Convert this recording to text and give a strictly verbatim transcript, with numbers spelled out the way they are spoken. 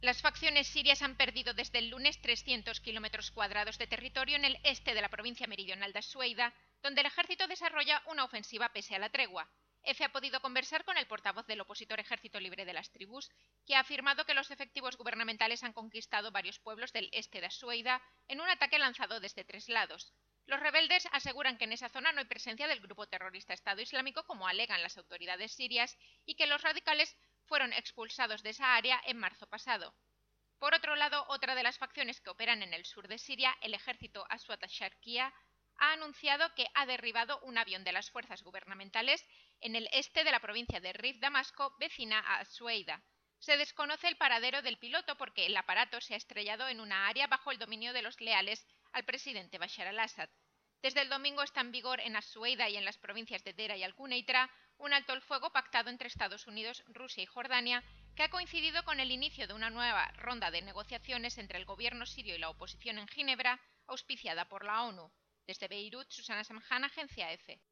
Las facciones sirias han perdido desde el lunes trescientos kilómetros cuadrados de territorio en el este de la provincia meridional de Ashueida, donde el ejército desarrolla una ofensiva pese a la tregua. EFE ha podido conversar con el portavoz del opositor Ejército Libre de las Tribus, que ha afirmado que los efectivos gubernamentales han conquistado varios pueblos del este de Ashueida en un ataque lanzado desde tres lados. Los rebeldes aseguran que en esa zona no hay presencia del grupo terrorista Estado Islámico, como alegan las autoridades sirias, y que los radicales fueron expulsados de esa área en marzo pasado. Por otro lado, otra de las facciones que operan en el sur de Siria, el ejército Aswat al-Sharqiya, ha anunciado que ha derribado un avión de las fuerzas gubernamentales en el este de la provincia de Rif Damasco, vecina a Ashueida. Se desconoce el paradero del piloto porque el aparato se ha estrellado en una área bajo el dominio de los leales al presidente Bashar al-Assad. Desde el domingo está en vigor en Ashueida y en las provincias de Dera y Al-Quneitra un alto el fuego pactado entre Estados Unidos, Rusia y Jordania, que ha coincidido con el inicio de una nueva ronda de negociaciones entre el gobierno sirio y la oposición en Ginebra, auspiciada por la ONU. Desde Beirut, Susana Samhan, Agencia EFE.